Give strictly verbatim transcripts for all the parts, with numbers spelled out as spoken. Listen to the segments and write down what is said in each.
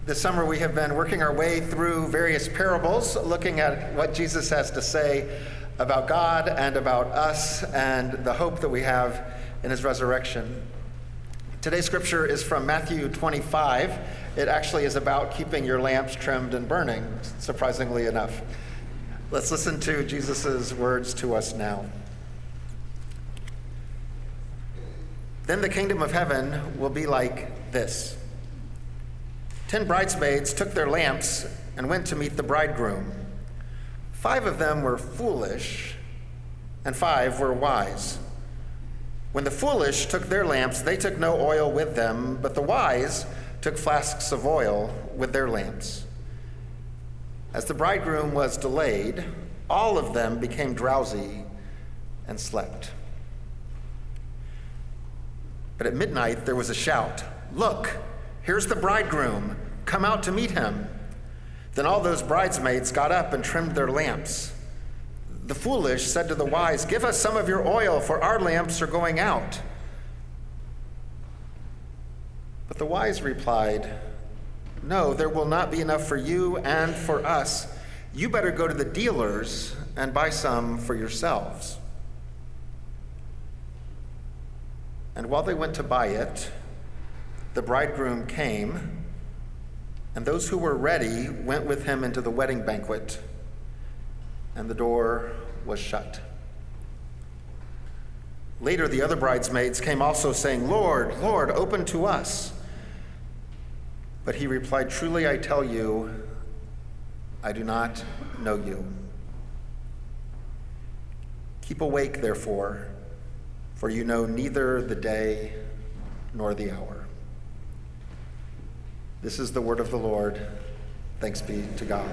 This summer we have been working our way through various parables, looking at what Jesus has to say about God and about us and the hope that we have in his resurrection. Today's scripture is from Matthew twenty-five. It actually is about keeping your lamps trimmed and burning, surprisingly enough. Let's listen to Jesus' words to us now. Then the kingdom of heaven will be like this. Ten bridesmaids took their lamps and went to meet the bridegroom. Five of them were foolish, and five were wise. When the foolish took their lamps, they took no oil with them, but the wise took flasks of oil with their lamps. As the bridegroom was delayed, all of them became drowsy and slept. But at midnight there was a shout, "Look, here's the bridegroom, come out to meet him." Then all those bridesmaids got up and trimmed their lamps. The foolish said to the wise, "Give us some of your oil, for our lamps are going out." But the wise replied, "No, there will not be enough for you and for us. You better go to the dealers and buy some for yourselves." And while they went to buy it, the bridegroom came, and those who were ready went with him into the wedding banquet, and the door was shut. Later, the other bridesmaids came also, saying, "Lord, Lord, open to us." But he replied, "Truly I tell you, I do not know you. Keep awake, therefore, for you know neither the day nor the hour." This is the word of the Lord. Thanks be to God.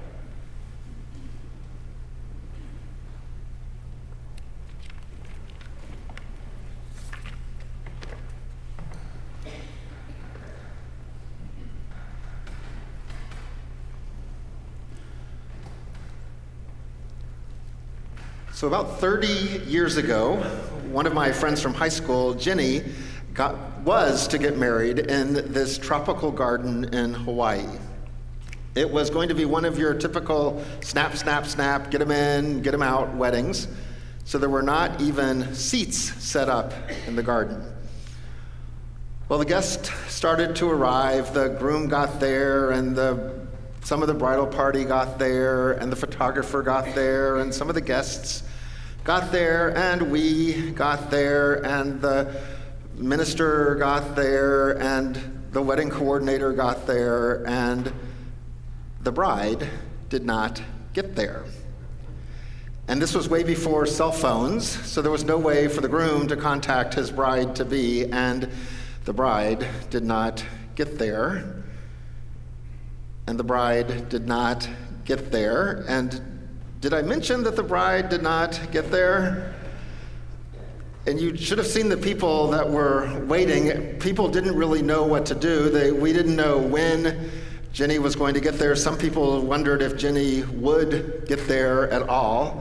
So about thirty years ago, one of my friends from high school, Jenny, got, was to get married in this tropical garden in Hawaii. It was going to be one of your typical snap, snap, snap, get them in, get them out weddings. So there were not even seats set up in the garden. Well, the guests started to arrive. The groom got there, and the some of the bridal party got there, and the photographer got there, and some of the guests got there, and we got there, and the minister got there, and the wedding coordinator got there, and the bride did not get there. And this was way before cell phones, so there was no way for the groom to contact his bride-to-be, and the bride did not get there. And the bride did not get there. And did I mention that the bride did not get there? And you should have seen the people that were waiting. People didn't really know what to do. They, we didn't know when Jenny was going to get there. Some people wondered if Jenny would get there at all.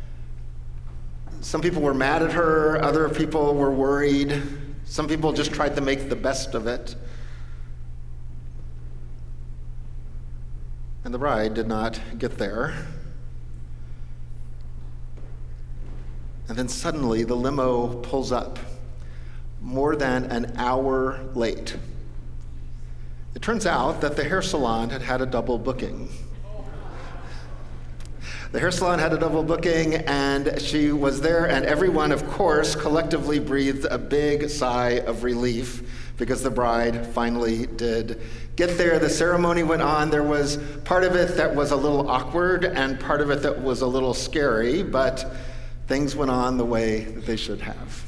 Some people were mad at her. Other people were worried. Some people just tried to make the best of it. And the bride did not get there. And then suddenly the limo pulls up, more than an hour late. It turns out that the hair salon had had a double booking. The hair salon had a double booking, and she was there, and everyone, of course, collectively breathed a big sigh of relief because the bride finally did get there. The ceremony went on. There was part of it that was a little awkward and part of it that was a little scary, but things went on the way that they should have.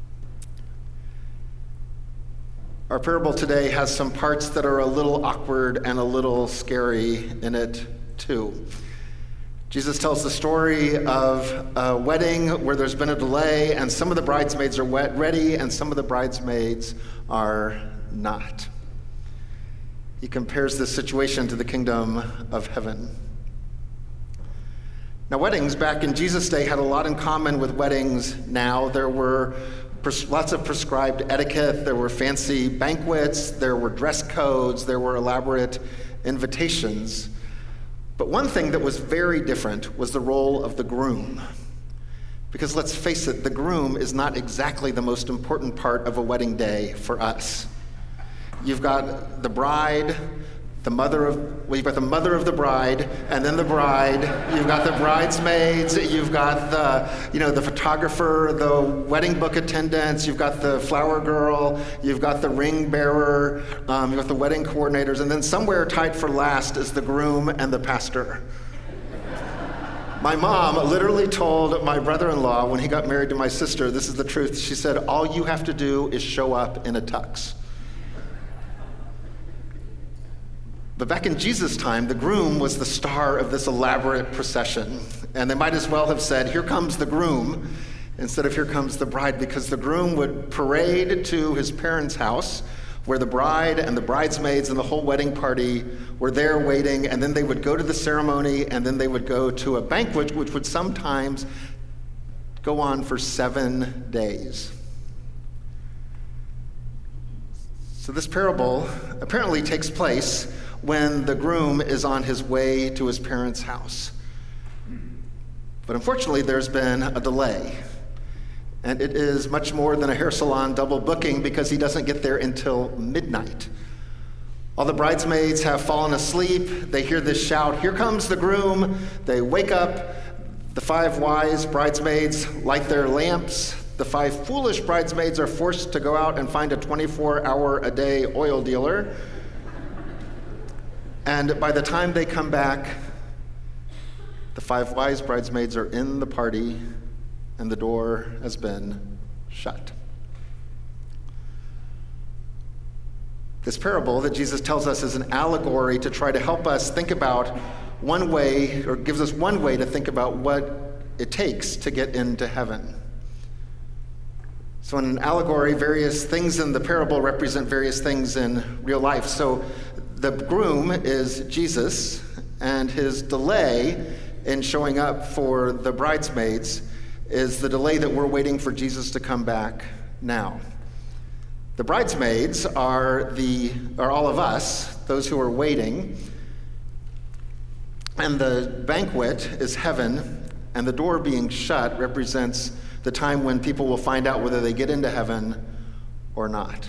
Our parable today has some parts that are a little awkward and a little scary in it, too. Jesus tells the story of a wedding where there's been a delay, and some of the bridesmaids are wet ready, and some of the bridesmaids are not. He compares this situation to the kingdom of heaven. Now, weddings back in Jesus' day had a lot in common with weddings now. There were pres- lots of prescribed etiquette. There were fancy banquets. There were dress codes. There were elaborate invitations. But one thing that was very different was the role of the groom. Because let's face it, the groom is not exactly the most important part of a wedding day for us. You've got the bride, the mother of, well, you've got the mother of the bride, and then the bride. You've got the bridesmaids. You've got the, you know, the photographer, the wedding book attendants. You've got the flower girl. You've got the ring bearer. Um, you've got the wedding coordinators, and then somewhere tied for last is the groom and the pastor. My mom literally told my brother-in-law when he got married to my sister, this is the truth. She said, "All you have to do is show up in a tux." But back in Jesus' time, the groom was the star of this elaborate procession. And they might as well have said, "Here comes the groom," instead of "Here comes the bride," because the groom would parade to his parents' house, where the bride and the bridesmaids and the whole wedding party were there waiting, and then they would go to the ceremony, and then they would go to a banquet, which would sometimes go on for seven days. So this parable apparently takes place when the groom is on his way to his parents' house. But unfortunately, there's been a delay. And it is much more than a hair salon double booking, because he doesn't get there until midnight. All the bridesmaids have fallen asleep. They hear this shout, "Here comes the groom." They wake up. The five wise bridesmaids light their lamps. The five foolish bridesmaids are forced to go out and find a twenty-four hour a day oil dealer. And by the time they come back, the five wise bridesmaids are in the party, and the door has been shut. This parable that Jesus tells us is an allegory to try to help us think about one way, or gives us one way to think about what it takes to get into heaven. So in an allegory, various things in the parable represent various things in real life. So the groom is Jesus, and his delay in showing up for the bridesmaids is the delay that we're waiting for Jesus to come back now. The bridesmaids are the are all of us, those who are waiting. And the banquet is heaven, and the door being shut represents the time when people will find out whether they get into heaven or not.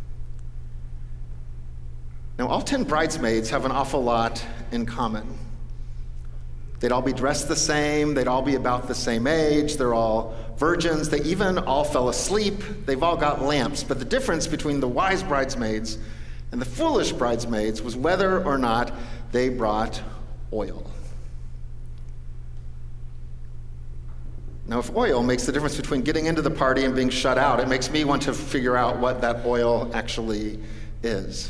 Now, all ten bridesmaids have an awful lot in common. They'd all be dressed the same. They'd all be about the same age. They're all virgins. They even all fell asleep. They've all got lamps. But the difference between the wise bridesmaids and the foolish bridesmaids was whether or not they brought oil. Now, if oil makes the difference between getting into the party and being shut out, it makes me want to figure out what that oil actually is.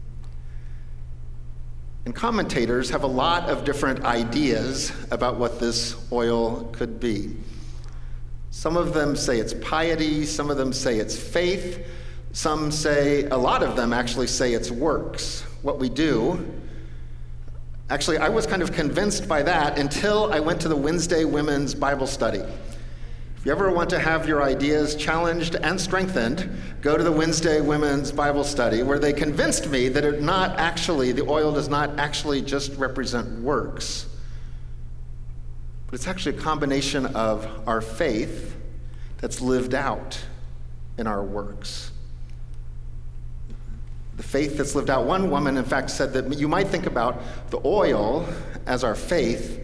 And commentators have a lot of different ideas about what this oil could be. Some of them say it's piety, some of them say it's faith, some say, a lot of them actually say it's works, what we do. Actually, I was kind of convinced by that until I went to the Wednesday Women's Bible Study. If you ever want to have your ideas challenged and strengthened, go to the Wednesday Women's Bible Study, where they convinced me that it not actually, the oil does not actually just represent works, but it's actually a combination of our faith that's lived out in our works. The faith that's lived out. One woman, in fact, said that you might think about the oil as our faith,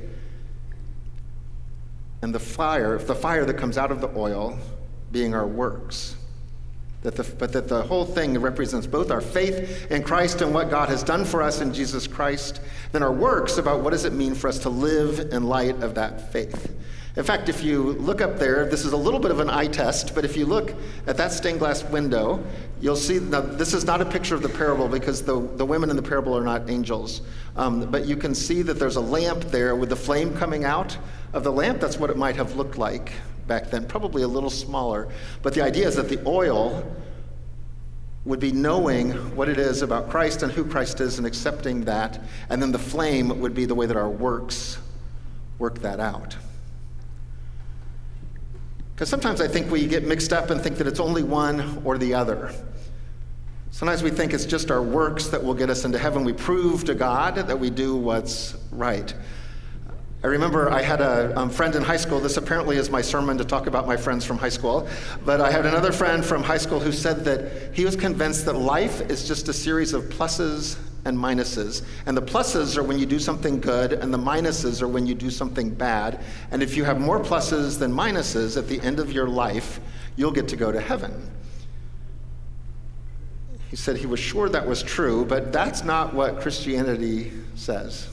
and the fire, the fire that comes out of the oil being our works. That the, but that the whole thing represents both our faith in Christ and what God has done for us in Jesus Christ, then our works about what does it mean for us to live in light of that faith. In fact, if you look up there, this is a little bit of an eye test, but if you look at that stained glass window, you'll see, now this is not a picture of the parable because the, the women in the parable are not angels. Um, but you can see that there's a lamp there with the flame coming out of the lamp. That's what it might have looked like back then, probably a little smaller. But the idea is that the oil would be knowing what it is about Christ and who Christ is and accepting that, and then the flame would be the way that our works work that out. Because sometimes I think we get mixed up and think that it's only one or the other. Sometimes we think it's just our works that will get us into heaven. We prove to God that we do what's right. I remember I had a um, friend in high school. This apparently is my sermon to talk about my friends from high school. But I had another friend from high school who said that he was convinced that life is just a series of pluses and minuses. And the pluses are when you do something good, and the minuses are when you do something bad. And if you have more pluses than minuses at the end of your life, you'll get to go to heaven. He said he was sure that was true, but that's not what Christianity says.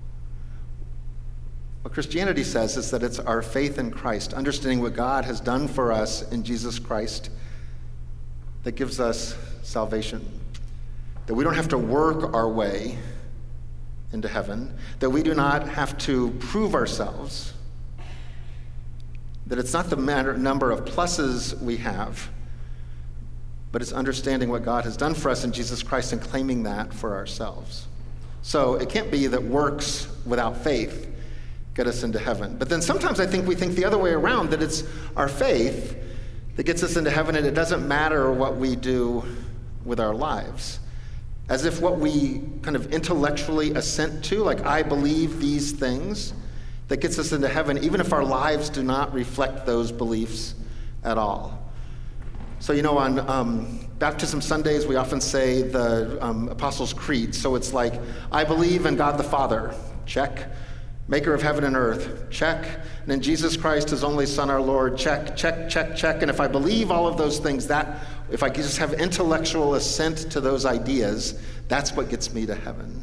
What Christianity says is that it's our faith in Christ, understanding what God has done for us in Jesus Christ, that gives us salvation. That we don't have to work our way into heaven, that we do not have to prove ourselves, that it's not the matter, number of pluses we have, but it's understanding what God has done for us in Jesus Christ and claiming that for ourselves. So it can't be that works without faith get us into heaven. But then sometimes I think we think the other way around, that it's our faith that gets us into heaven, and it doesn't matter what we do with our lives. As if what we kind of intellectually assent to, like I believe these things, that gets us into heaven, even if our lives do not reflect those beliefs at all. So, you know, on um, Baptism Sundays, we often say the um, Apostles' Creed. So it's like, I believe in God the Father, check. Maker of heaven and earth, check. And in Jesus Christ, his only Son, our Lord, check, check, check, check. And if I believe all of those things, that if I just have intellectual assent to those ideas, that's what gets me to heaven.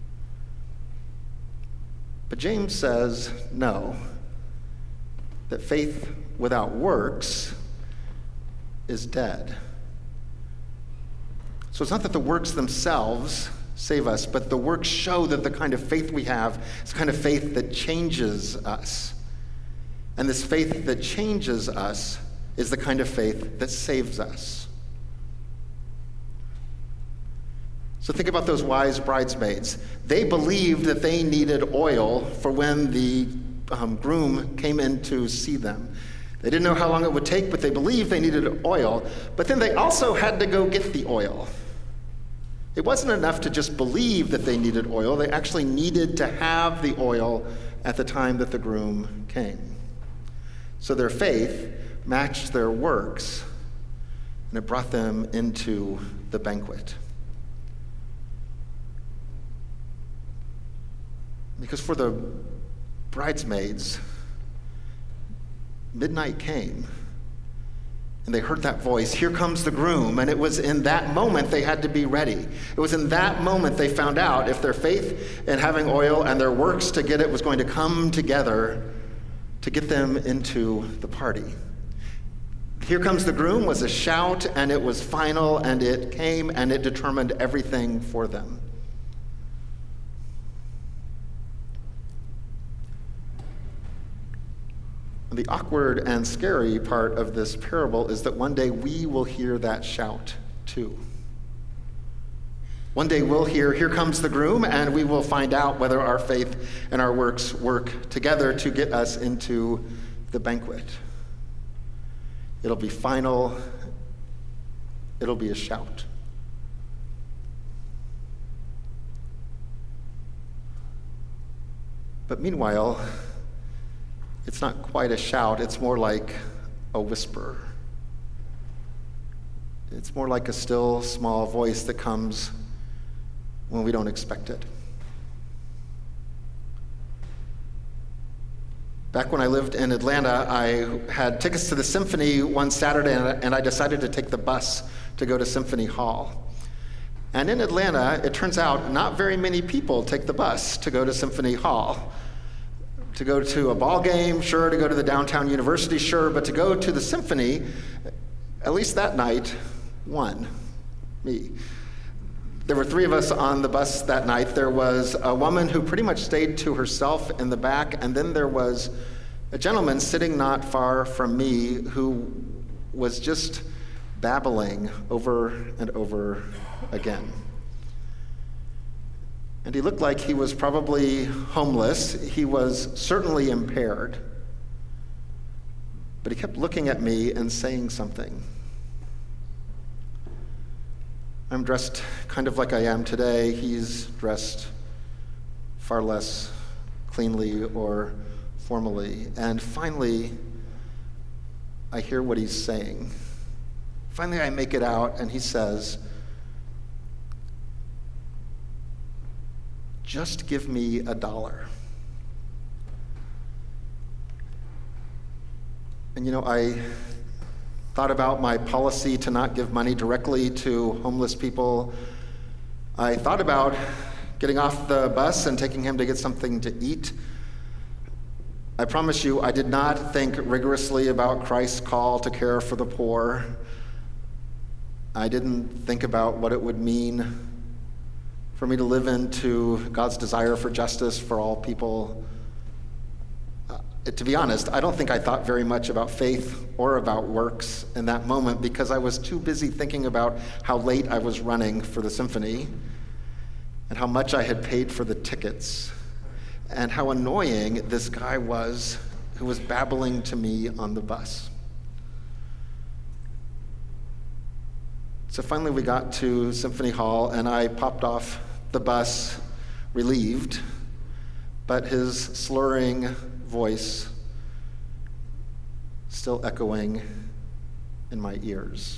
But James says, no, that faith without works is dead. So it's not that the works themselves save us, but the works show that the kind of faith we have is the kind of faith that changes us. And this faith that changes us is the kind of faith that saves us. So think about those wise bridesmaids. They believed that they needed oil for when the um, groom came in to see them. They didn't know how long it would take, but they believed they needed oil. But then they also had to go get the oil. It wasn't enough to just believe that they needed oil. They actually needed to have the oil at the time that the groom came. So their faith matched their works, and it brought them into the banquet. Because for the bridesmaids, midnight came. And they heard that voice, here comes the groom. And it was in that moment they had to be ready. It was in that moment they found out if their faith in having oil and their works to get it was going to come together to get them into the party. Here comes the groom was a shout, and it was final, and it came, and it determined everything for them. The awkward and scary part of this parable is that one day we will hear that shout too. One day we'll hear, here comes the groom, and we will find out whether our faith and our works work together to get us into the banquet. It'll be final. It'll be a shout. But meanwhile, it's not quite a shout, it's more like a whisper. It's more like a still, small voice that comes when we don't expect it. Back when I lived in Atlanta, I had tickets to the symphony one Saturday, and I decided to take the bus to go to Symphony Hall. And in Atlanta, it turns out not very many people take the bus to go to Symphony Hall. To go to a ball game, sure. To go to the downtown university, sure. But to go to the symphony, at least that night, one, me. There were three of us on the bus that night. There was a woman who pretty much stayed to herself in the back, and then there was a gentleman sitting not far from me who was just babbling over and over again. And he looked like he was probably homeless. He was certainly impaired. But he kept looking at me and saying something. I'm dressed kind of like I am today. He's dressed far less cleanly or formally. And finally, I hear what he's saying. Finally, I make it out, and he says, "Just give me a dollar." And you know, I thought about my policy to not give money directly to homeless people. I thought about getting off the bus and taking him to get something to eat. I promise you, I did not think rigorously about Christ's call to care for the poor. I didn't think about what it would mean for me to live into God's desire for justice for all people. Uh, to be honest, I don't think I thought very much about faith or about works in that moment because I was too busy thinking about how late I was running for the symphony and how much I had paid for the tickets and how annoying this guy was who was babbling to me on the bus. So finally we got to Symphony Hall and I popped off the bus relieved, but his slurring voice still echoing in my ears.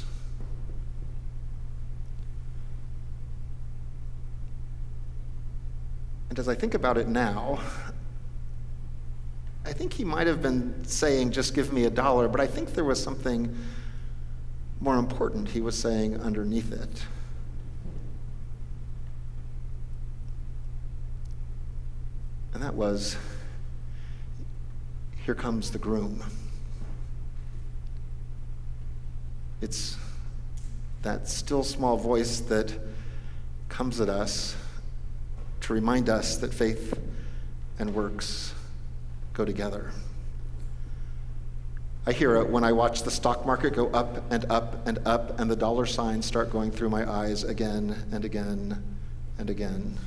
And as I think about it now, I think he might have been saying, "Just give me a dollar," but I think there was something more important he was saying underneath it. And that was, "Here comes the groom." It's that still small voice that comes at us to remind us that faith and works go together. I hear it when I watch the stock market go up and up and up and the dollar signs start going through my eyes again and again and again.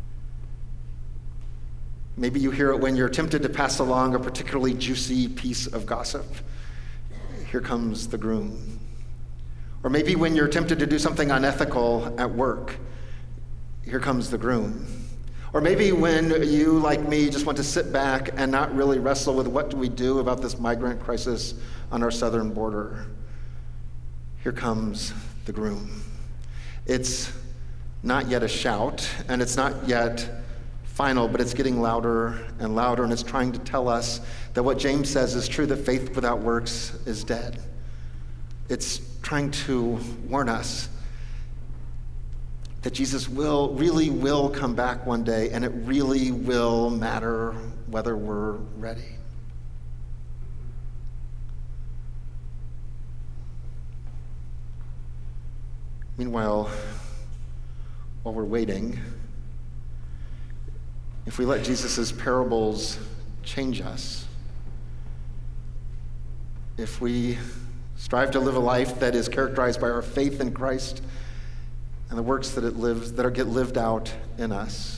Maybe you hear it when you're tempted to pass along a particularly juicy piece of gossip. Here comes the groom. Or maybe when you're tempted to do something unethical at work. Here comes the groom. Or maybe when you, like me, just want to sit back and not really wrestle with what do we do about this migrant crisis on our southern border. Here comes the groom. It's not yet a shout, and it's not yet final, but it's getting louder and louder, and it's trying to tell us that what James says is true, that faith without works is dead. It's trying to warn us that Jesus will, really will come back one day, and it really will matter whether we're ready. Meanwhile, while we're waiting, if we let Jesus' parables change us, if we strive to live a life that is characterized by our faith in Christ and the works that it lives, that are get lived out in us,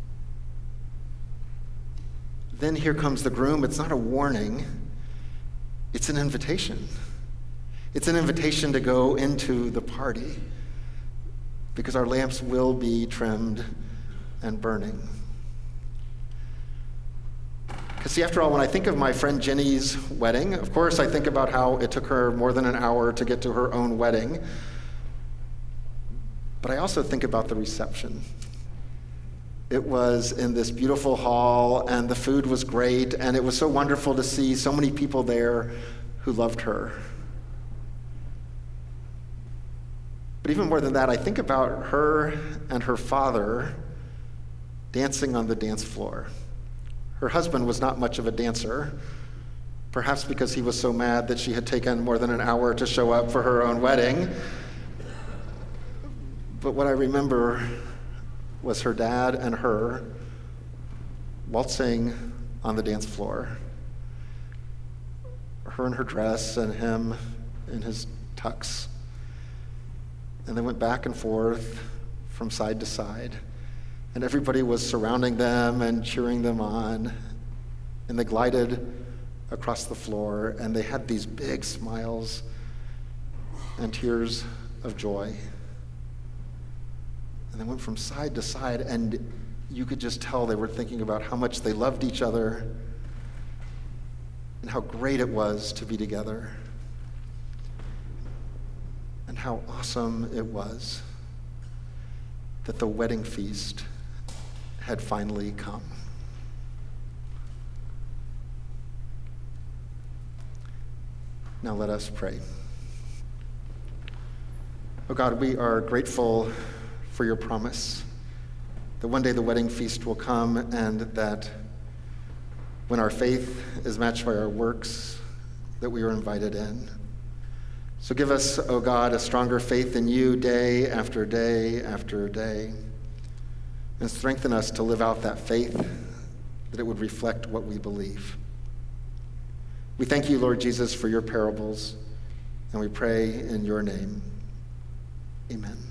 then here comes the groom. It's not a warning, it's an invitation. It's an invitation to go into the party because our lamps will be trimmed and burning. Because see, after all, when I think of my friend Jenny's wedding, of course I think about how it took her more than an hour to get to her own wedding. But I also think about the reception. It was in this beautiful hall, and the food was great, and it was so wonderful to see so many people there who loved her. But even more than that, I think about her and her father dancing on the dance floor. Her husband was not much of a dancer, perhaps because he was so mad that she had taken more than an hour to show up for her own wedding. But what I remember was her dad and her waltzing on the dance floor. Her in her dress and him in his tux. And they went back and forth from side to side. And everybody was surrounding them and cheering them on. And they glided across the floor, and they had these big smiles and tears of joy. And they went from side to side, and you could just tell they were thinking about how much they loved each other and how great it was to be together and how awesome it was that the wedding feast had finally come. Now let us pray. Oh God, we are grateful for your promise that one day the wedding feast will come, and that when our faith is matched by our works, that we are invited in. So give us, oh God, a stronger faith in you day after day after day, and strengthen us to live out that faith, that it would reflect what we believe. We thank you, Lord Jesus, for your parables, and we pray in your name. Amen.